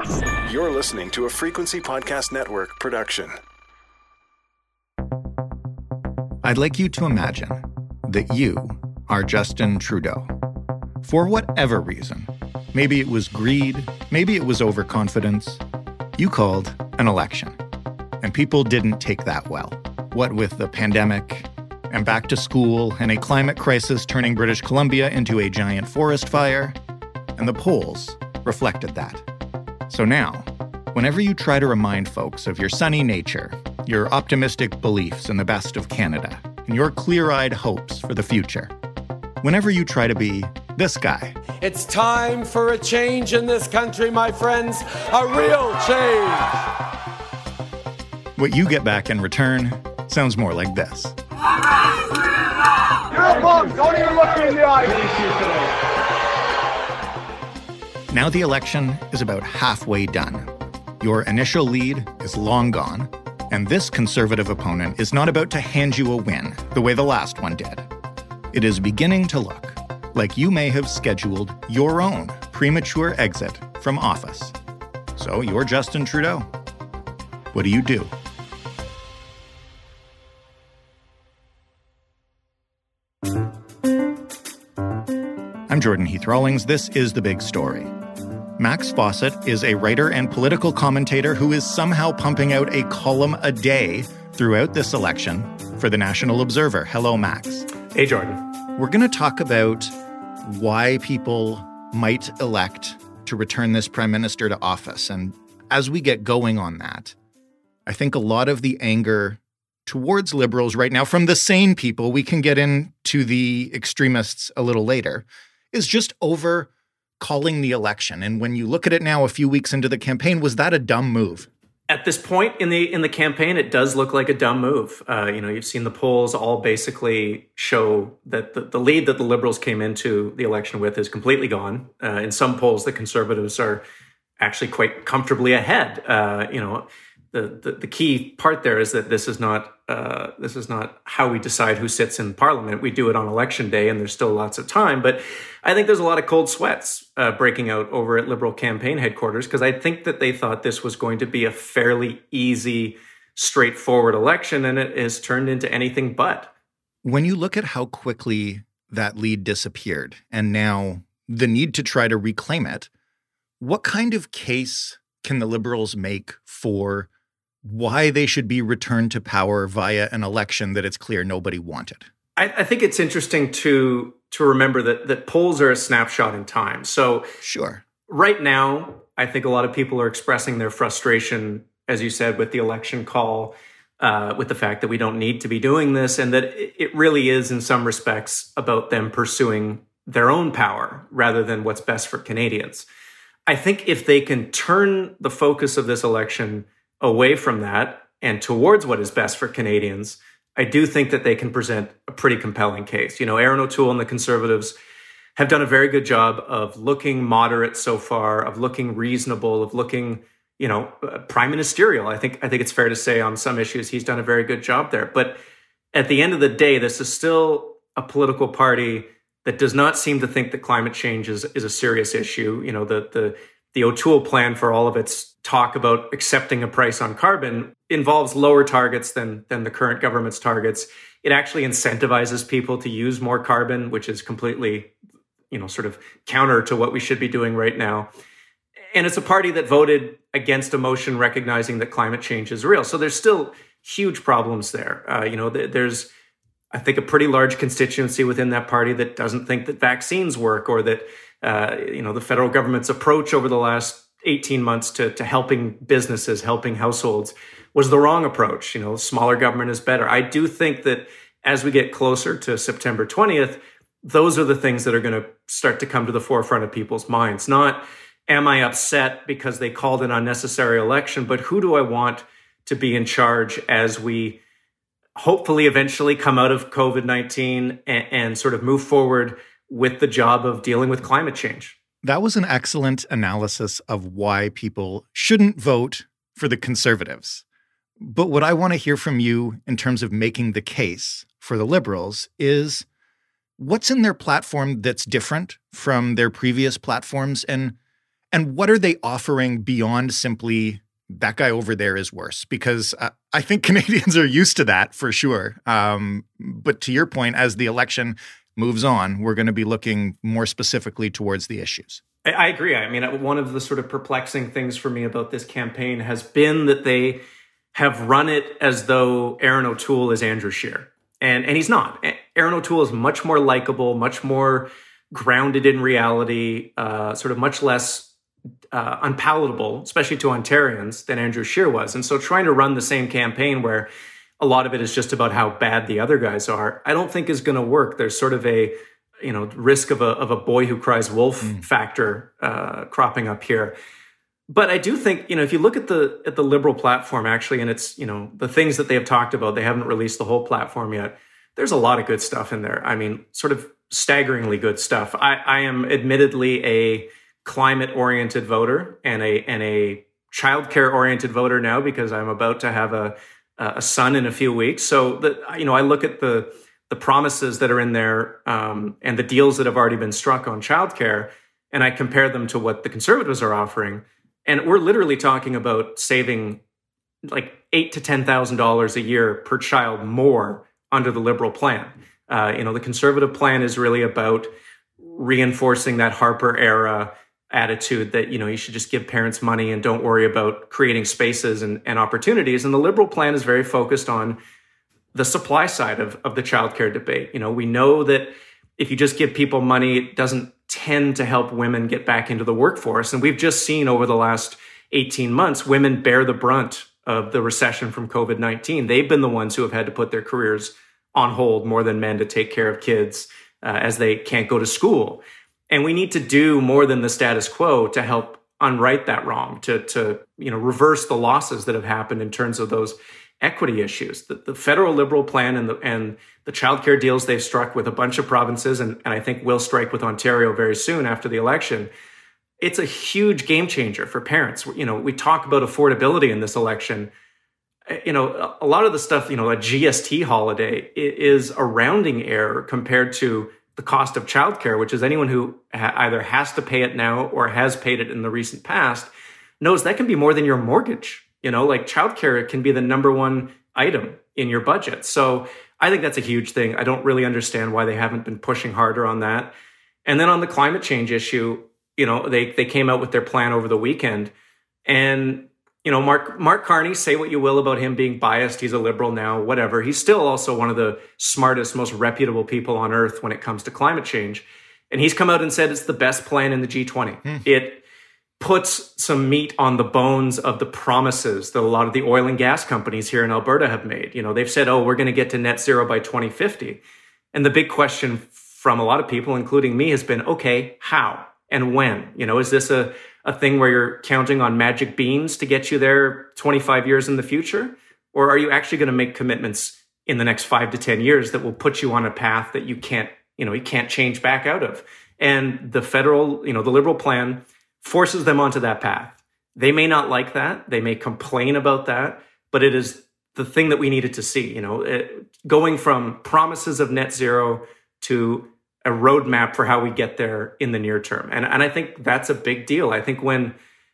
You're listening to a Frequency Podcast Network production. I'd like you to imagine that you are Justin Trudeau. For whatever reason, maybe it was greed, maybe it was overconfidence, you called an election. And people didn't take that well. What with the pandemic and back to school and a climate crisis turning British Columbia into a giant forest fire, and the polls reflected that. So now, whenever you try to remind folks of your sunny nature, your optimistic beliefs in the best of Canada, and your clear-eyed hopes for the future, whenever you try to be this guy. It's time for a change in this country, my friends, a real change. What you get back in return sounds more like this. You're a bum. Don't even look me in the eye. Now the election is about halfway done. Your initial lead is long gone, and this Conservative opponent is not about to hand you a win the way the last one did. It is beginning to look like you may have scheduled your own premature exit from office. So you're Justin Trudeau. What do you do? I'm Jordan Heath Rawlings. This is The Big Story. Max Fawcett is a writer and political commentator who is somehow pumping out a column a day throughout this election for the National Observer. Hello, Max. Hey, Jordan. We're going to talk about why people might elect to return this prime minister to office. And as we get going on that, I think a lot of the anger towards Liberals right now from the sane people, we can get into the extremists a little later, is just over calling the election. And when you look at it now, a few weeks into the campaign, was that a dumb move? At this point in the campaign, it does look like a dumb move. You've seen the polls all basically show that the lead that the Liberals came into the election with is completely gone. In some polls, the Conservatives are actually quite comfortably ahead. The key part there is that this is not how we decide who sits in Parliament. We do it on election day, and there's still lots of time. But I think there's a lot of cold sweats breaking out over at Liberal campaign headquarters, because I think that they thought this was going to be a fairly easy, straightforward election, and it has turned into anything but. When you look at how quickly that lead disappeared, and now the need to try to reclaim it, what kind of case can the Liberals make for why they should be returned to power via an election that it's clear nobody wanted? I think it's interesting to remember that polls are a snapshot in time. So sure, right now, I think a lot of people are expressing their frustration, as you said, with the election call, with the fact that we don't need to be doing this, and that it really is, in some respects, about them pursuing their own power rather than what's best for Canadians. I think if they can turn the focus of this election away from that and towards what is best for Canadians, I do think that they can present a pretty compelling case. Erin O'Toole and the Conservatives have done a very good job of looking moderate so far, of looking reasonable, of looking, prime ministerial. I think it's fair to say on some issues he's done a very good job there. But at the end of the day, this is still a political party that does not seem to think that climate change is a serious issue. The O'Toole plan, for all of its talk about accepting a price on carbon, involves lower targets than the current government's targets. It actually incentivizes people to use more carbon, which is completely, sort of counter to what we should be doing right now. And it's a party that voted against a motion recognizing that climate change is real. So there's still huge problems there. There's, I think, a pretty large constituency within that party that doesn't think that vaccines work, or that the federal government's approach over the last 18 months to helping businesses, helping households, was the wrong approach. Smaller government is better. I do think that as we get closer to September 20th, those are the things that are going to start to come to the forefront of people's minds. Not, am I upset because they called an unnecessary election, but who do I want to be in charge as we hopefully eventually come out of COVID-19 and sort of move forward with the job of dealing with climate change. That was an excellent analysis of why people shouldn't vote for the Conservatives. But what I want to hear from you in terms of making the case for the Liberals is what's in their platform that's different from their previous platforms, and And what are they offering beyond simply that guy over there is worse? Because I think Canadians are used to that for sure. But to your point, as the election moves on, we're going to be looking more specifically towards the issues. I agree. I mean, one of the sort of perplexing things for me about this campaign has been that they have run it as though Aaron O'Toole is Andrew Scheer. And he's not. Aaron O'Toole is much more likable, much more grounded in reality, sort of much less unpalatable, especially to Ontarians, than Andrew Scheer was. And so trying to run the same campaign where a lot of it is just about how bad the other guys are, I don't think is going to work. There's sort of a risk of a boy who cries wolf factor cropping up here. But I do think, if you look at the Liberal platform, actually, and it's, the things that they have talked about, they haven't released the whole platform yet. There's a lot of good stuff in there. I mean, sort of staggeringly good stuff. I am admittedly a climate-oriented voter and a childcare-oriented voter now because I'm about to have a son in a few weeks. So I look at the promises that are in there and the deals that have already been struck on childcare, and I compare them to what the Conservatives are offering. And we're literally talking about saving like $8,000 to $10,000 a year per child more under the Liberal plan. The Conservative plan is really about reinforcing that Harper era attitude that, you should just give parents money and don't worry about creating spaces and opportunities. And the Liberal plan is very focused on the supply side of the childcare debate. We know that if you just give people money, it doesn't tend to help women get back into the workforce. And we've just seen over the last 18 months, women bear the brunt of the recession from COVID-19. They've been the ones who have had to put their careers on hold more than men to take care of kids as they can't go to school. And we need to do more than the status quo to help unright that wrong, to reverse the losses that have happened in terms of those equity issues. The federal Liberal plan and the childcare deals they've struck with a bunch of provinces, and I think will strike with Ontario very soon after the election, it's a huge game changer for parents. We talk about affordability in this election. A lot of the stuff, a GST holiday is a rounding error compared to the cost of childcare, which is anyone who either has to pay it now or has paid it in the recent past knows that can be more than your mortgage. Like childcare can be the number one item in your budget. So I think that's a huge thing. I don't really understand why they haven't been pushing harder on that. And then on the climate change issue, they came out with their plan over the weekend. And, Mark Carney, say what you will about him being biased. He's a Liberal now, whatever. He's still also one of the smartest, most reputable people on earth when it comes to climate change. And he's come out and said it's the best plan in the G20. It puts some meat on the bones of the promises that a lot of the oil and gas companies here in Alberta have made. They've said, we're going to get to net zero by 2050. And the big question from a lot of people, including me, has been, okay, how and when? Is this a thing where you're counting on magic beans to get you there 25 years in the future? Or are you actually going to make commitments in the next 5 to 10 years that will put you on a path that you can't change back out of? And the federal, the Liberal plan forces them onto that path. They may not like that. They may complain about that, but it is the thing that we needed to see, going from promises of net zero to a roadmap for how we get there in the near term. And I think that's a big deal. I think when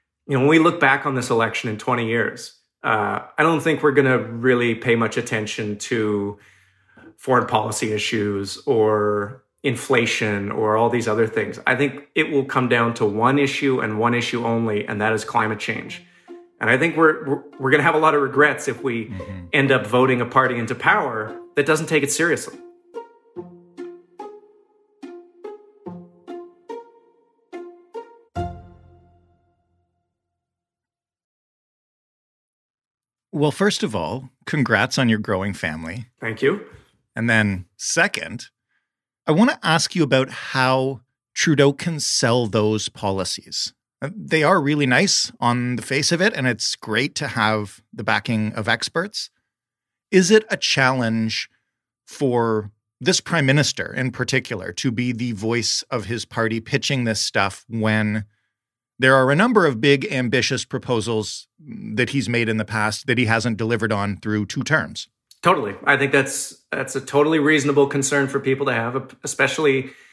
we look back on this election in 20 years, I don't think we're going to really pay much attention to foreign policy issues or inflation or all these other things. I think it will come down to one issue and one issue only, and that is climate change. And I think we're going to have a lot of regrets if we end up voting a party into power that doesn't take it seriously. Well, first of all, congrats on your growing family. Thank you. And then second, I want to ask you about how Trudeau can sell those policies. They are really nice on the face of it, and it's great to have the backing of experts. Is it a challenge for this prime minister in particular to be the voice of his party pitching this stuff when there are a number of big, ambitious proposals that he's made in the past that he hasn't delivered on through 2 terms? Totally. I think that's a totally reasonable concern for people to have, especially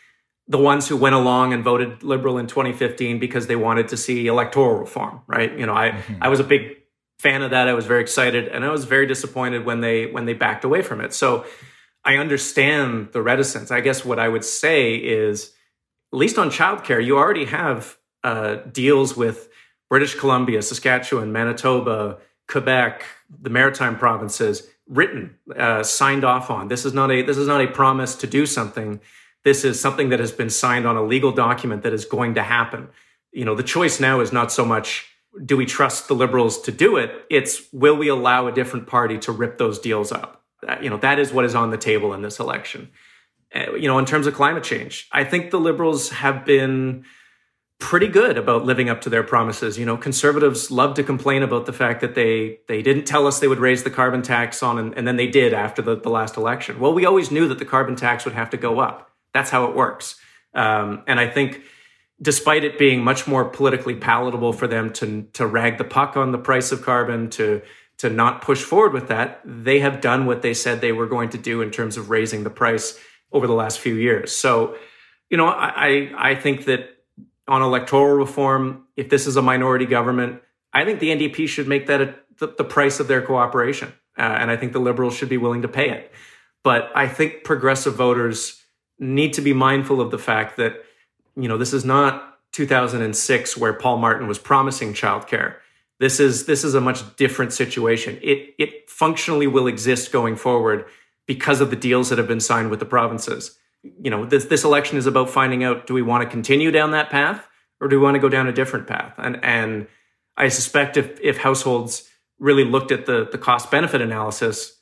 the ones who went along and voted Liberal in 2015 because they wanted to see electoral reform, right? I was a big fan of that. I was very excited, and I was very disappointed when they backed away from it. So I understand the reticence. I guess what I would say is, at least on childcare, you already have deals with British Columbia, Saskatchewan, Manitoba, Quebec, the Maritime provinces, written, signed off on. This is not a promise to do something. This is something that has been signed on a legal document that is going to happen. The choice now is not so much, do we trust the Liberals to do it? It's, will we allow a different party to rip those deals up? That is what is on the table in this election. In terms of climate change, I think the Liberals have been pretty good about living up to their promises. Conservatives love to complain about the fact that they didn't tell us they would raise the carbon tax and then they did after the last election. Well, we always knew that the carbon tax would have to go up. That's how it works. And I think despite it being much more politically palatable for them to rag the puck on the price of carbon, to not push forward with that, they have done what they said they were going to do in terms of raising the price over the last few years. So, I think that on electoral reform, if this is a minority government, I think the NDP should make that the price of their cooperation. And I think the Liberals should be willing to pay it. But I think progressive voters need to be mindful of the fact that, this is not 2006 where Paul Martin was promising childcare. This is a much different situation. It functionally will exist going forward because of the deals that have been signed with the provinces. This election is about finding out, do we want to continue down that path or do we want to go down a different path? And I suspect if households really looked at the cost-benefit analysis,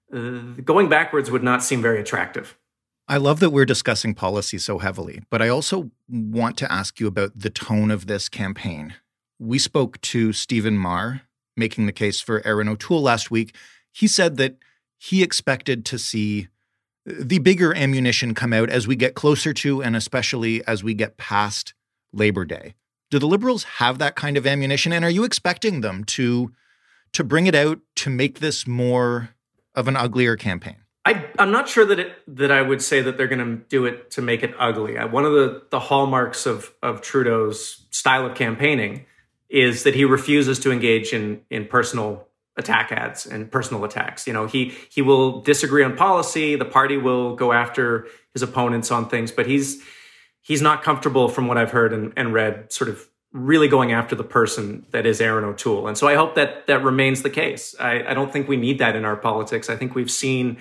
going backwards would not seem very attractive. I love that we're discussing policy so heavily, but I also want to ask you about the tone of this campaign. We spoke to Stephen Marr, making the case for Erin O'Toole last week. He said that he expected to see the bigger ammunition come out as we get closer to, and especially as we get past Labor Day. Do the Liberals have that kind of ammunition? And are you expecting them to bring it out to make this more of an uglier campaign? I'm not sure that I would say that they're going to do it to make it ugly. One of the hallmarks of Trudeau's style of campaigning is that he refuses to engage in personal attack ads and personal attacks. He will disagree on policy. The party will go after his opponents on things, but he's not comfortable, from what I've heard and read, sort of really going after the person that is Erin O'Toole. And so I hope that remains the case. I don't think we need that in our politics. I think we've seen,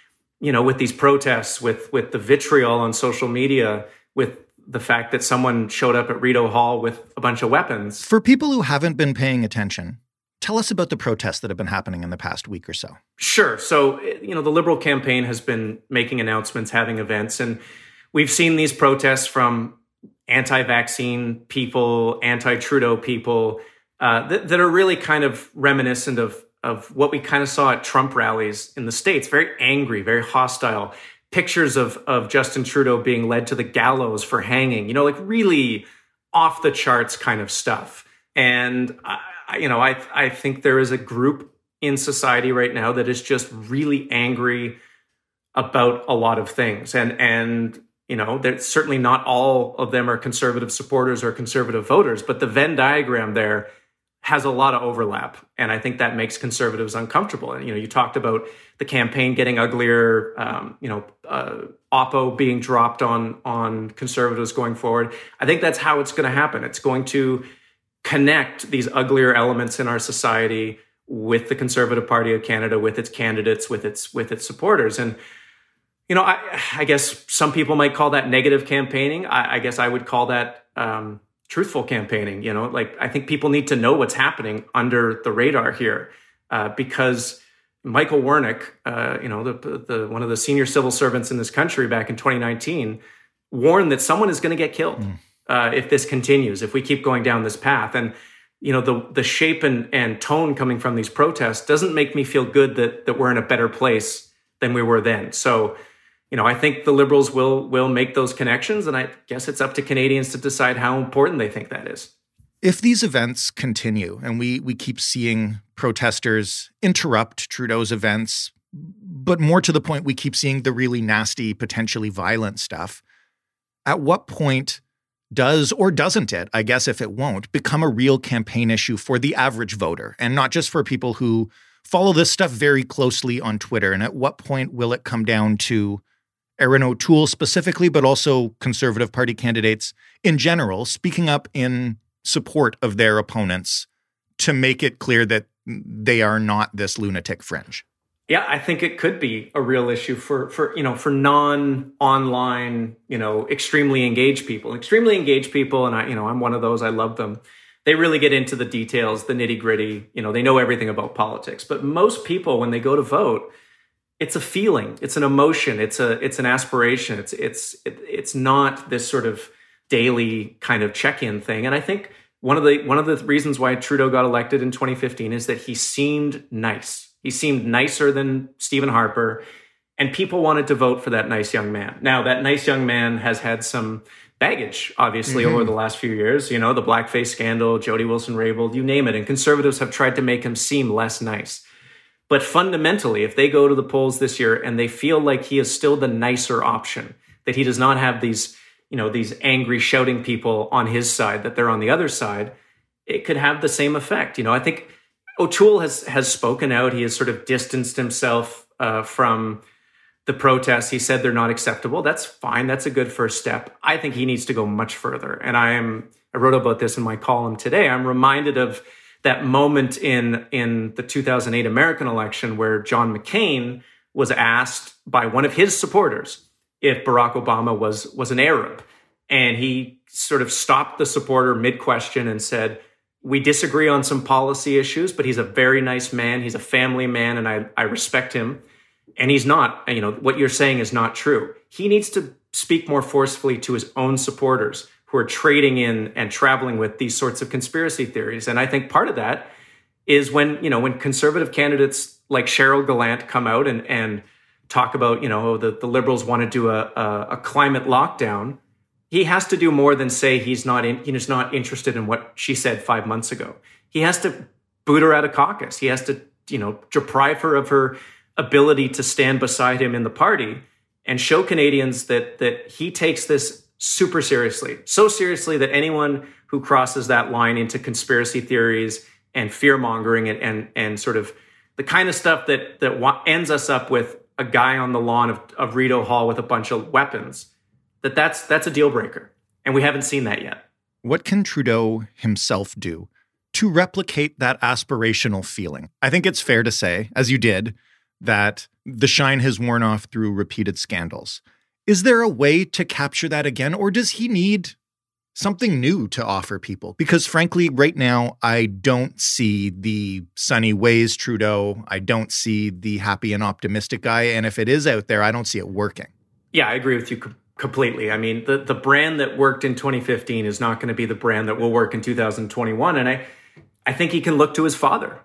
with these protests, with the vitriol on social media, with the fact that someone showed up at Rideau Hall with a bunch of weapons. For people who haven't been paying attention, tell us about the protests that have been happening in the past week or so. Sure. So, the Liberal campaign has been making announcements, having events, and we've seen these protests from anti-vaccine people, anti-Trudeau people, that are really kind of reminiscent of what we kind of saw at Trump rallies in the States. Very angry, very hostile. Pictures of Justin Trudeau being led to the gallows for hanging, really off the charts kind of stuff. And, I think there is a group in society right now that is just really angry about a lot of things. And certainly not all of them are conservative supporters or conservative voters, but the Venn diagram there has a lot of overlap. And I think that makes conservatives uncomfortable. And, you talked about the campaign getting uglier, Oppo being dropped on conservatives going forward. I think that's how it's going to happen. It's going to connect these uglier elements in our society with the Conservative Party of Canada, with its candidates, with its supporters. And, I guess some people might call that negative campaigning. I guess I would call that truthful campaigning. I think people need to know what's happening under the radar here, because Michael Wernick, the one of the senior civil servants in this country back in 2019, warned that someone is going to get killed if this continues, if we keep going down this path. And the shape and tone coming from these protests doesn't make me feel good that we're in a better place than we were then. So, I think the Liberals will make those connections, and I guess it's up to Canadians to decide how important they think that is. If these events continue and we keep seeing protesters interrupt Trudeau's events, but more to the point, we keep seeing the really nasty, potentially violent stuff, At what point does or doesn't it, I guess if it won't, become a real campaign issue for the average voter and not just for people who follow this stuff very closely on Twitter? And at what point will it come down to Erin O'Toole specifically, but also Conservative Party candidates in general, speaking up in support of their opponents to make it clear that they are not this lunatic fringe? Yeah, I think it could be a real issue for non-online, extremely engaged people. Extremely engaged people, and I'm one of those. I love them. They really get into the details, the nitty-gritty. They know everything about politics. But most people, when they go to vote, it's a feeling, it's an emotion, it's an aspiration. It's not this sort of daily kind of check-in thing. And I think one of the reasons why Trudeau got elected in 2015 is that he seemed nice. He seemed nicer than Stephen Harper, and people wanted to vote for that nice young man. Now, that nice young man has had some baggage, obviously, over the last few years. The blackface scandal, Jody Wilson-Raybould, you name it. And Conservatives have tried to make him seem less nice. But fundamentally, if they go to the polls this year and they feel like he is still the nicer option, that he does not have these angry shouting people on his side, that they're on the other side, it could have the same effect. I think O'Toole has spoken out. He has sort of distanced himself from the protests. He said they're not acceptable. That's fine. That's a good first step. I think he needs to go much further. And I wrote about this in my column today. I'm reminded of that moment in the 2008 American election where John McCain was asked by one of his supporters if Barack Obama was an Arab. And he sort of stopped the supporter mid-question and said, "We disagree on some policy issues, but he's a very nice man. He's a family man, and I respect him. And he's not, what you're saying is not true." He needs to speak more forcefully to his own supporters who are trading in and traveling with these sorts of conspiracy theories. And I think part of that is when conservative candidates like Cheryl Gallant come out and talk about, the Liberals want to do a climate lockdown. He has to do more than say he's not interested in what she said 5 months ago. He has to boot her out of caucus. He has to, deprive her of her ability to stand beside him in the party and show Canadians that he takes this super seriously, so seriously that anyone who crosses that line into conspiracy theories and fear mongering and sort of the kind of stuff that ends us up with a guy on the lawn of Rideau Hall with a bunch of weapons, that's a deal breaker. And we haven't seen that yet. What can Trudeau himself do to replicate that aspirational feeling? I think it's fair to say, as you did, that the shine has worn off through repeated scandals. Is there a way to capture that again, or does he need something new to offer people? Because frankly, right now, I don't see the sunny ways Trudeau. I don't see the happy and optimistic guy. And if it is out there, I don't see it working. Yeah, I agree with you completely. I mean, the brand that worked in 2015 is not going to be the brand that will work in 2021. And I think he can look to his father.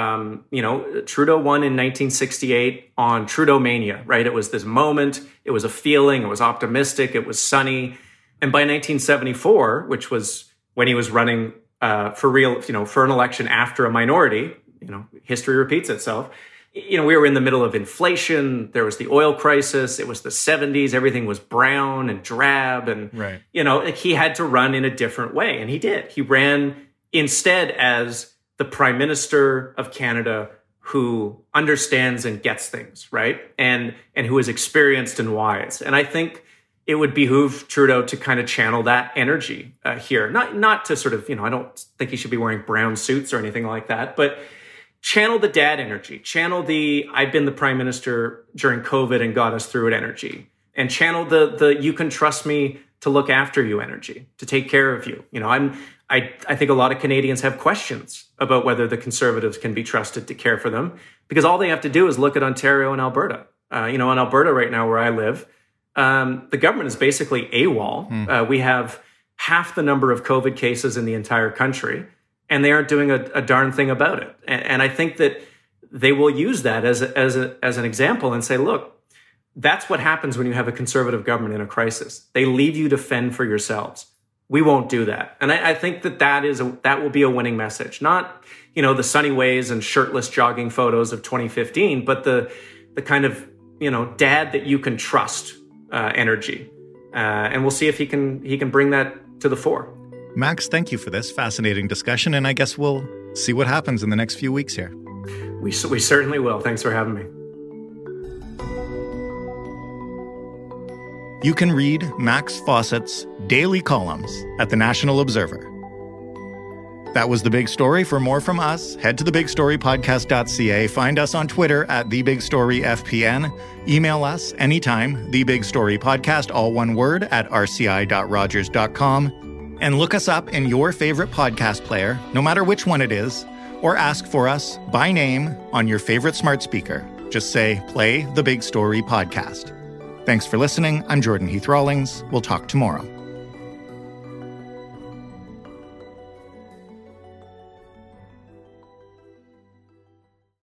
Trudeau won in 1968 on Trudeau Mania, right? It was this moment. It was a feeling. It was optimistic. It was sunny. And by 1974, which was when he was running for real, for an election after a minority, history repeats itself. We were in the middle of inflation. There was the oil crisis. It was the 70s. Everything was brown and drab. And, right. He had to run in a different way. And he did. He ran instead as the Prime Minister of Canada who understands and gets things, right? And who is experienced and wise. And I think it would behoove Trudeau to kind of channel that energy here. Not to sort of, I don't think he should be wearing brown suits or anything like that, but channel the dad energy, channel the I've been the Prime Minister during COVID and got us through it energy, and channel the you can trust me to look after you energy, to take care of you. I think a lot of Canadians have questions about whether the Conservatives can be trusted to care for them, because all they have to do is look at Ontario and Alberta. In Alberta right now where I live, the government is basically AWOL. We have half the number of COVID cases in the entire country, and they aren't doing a darn thing about it. And I think that they will use that as an example and say, look, that's what happens when you have a Conservative government in a crisis. They leave you to fend for yourselves. We won't do that. And I think that will be a winning message. Not, the sunny ways and shirtless jogging photos of 2015, but the kind of, dad that you can trust energy. and we'll see if he can bring that to the fore. Max, thank you for this fascinating discussion, and I guess we'll see what happens in the next few weeks here. We certainly will. Thanks for having me. You can read Max Fawcett's daily columns at the National Observer. That was The Big Story. For more from us, head to thebigstorypodcast.ca. Find us on Twitter at TheBigStoryFPN. Email us anytime, TheBigStoryPodcast, all one word, at rci.rogers.com. And look us up in your favorite podcast player, no matter which one it is, or ask for us by name on your favorite smart speaker. Just say, play The Big Story Podcast. Thanks for listening. I'm Jordan Heath Rawlings. We'll talk tomorrow.